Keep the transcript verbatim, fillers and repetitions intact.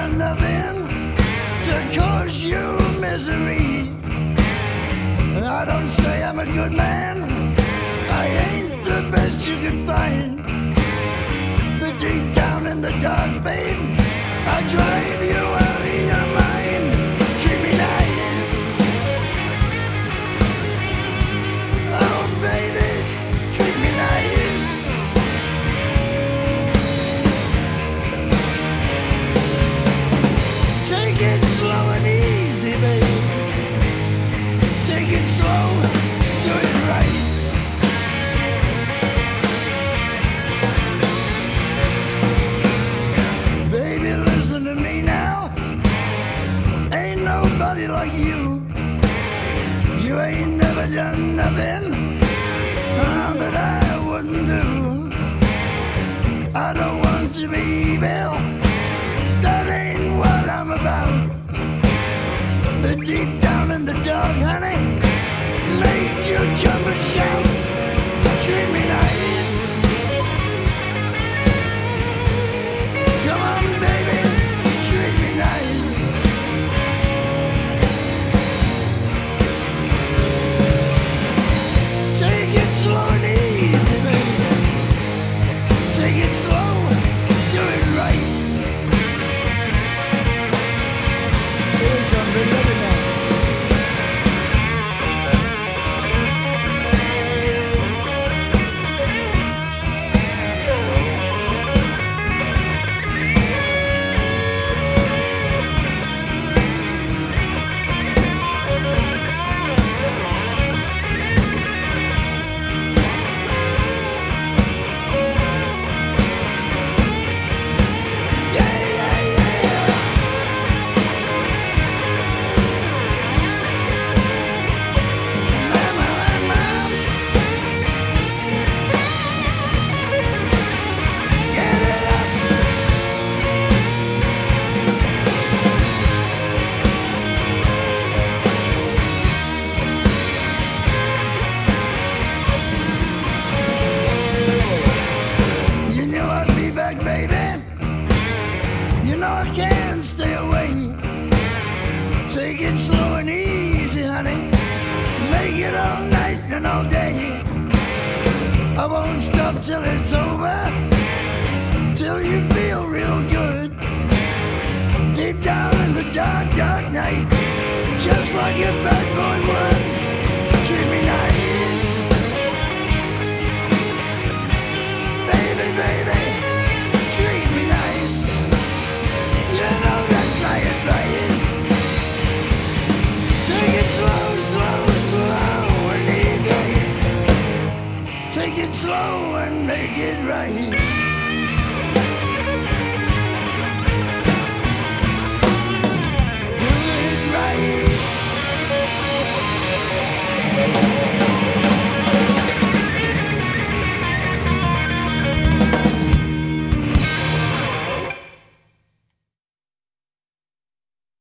done nothing to cause you misery. I don't say I'm a good man, I ain't the best you could find. But deep down in the dark, babe, I drive you out of your mind. Treat me nice, oh baby, treat me nice. Take it slow and easy, baby. Take it slow, do it right. Baby, listen to me now. Ain't nobody like you. You ain't never done nothing uh, that I wouldn't do. I don't want to be evil, that ain't what I'm about. But deep down in the dark, honey, make you jump and shout. Treat me nice. Come on, baby, treat me nice. Take it slow and easy, baby. Take it slow, do it right. Here we come, baby, let it know. You know I can't stay away. Take it slow and easy, honey. Make it all night and all day. I won't stop till it's over, till you feel real good. Deep down in the dark, dark night, just like a bad boy would. Treat me nice, baby, baby. Treat me nice. You know that's my advice. Take it slow, slow, slow and easy. Take it slow and make it right.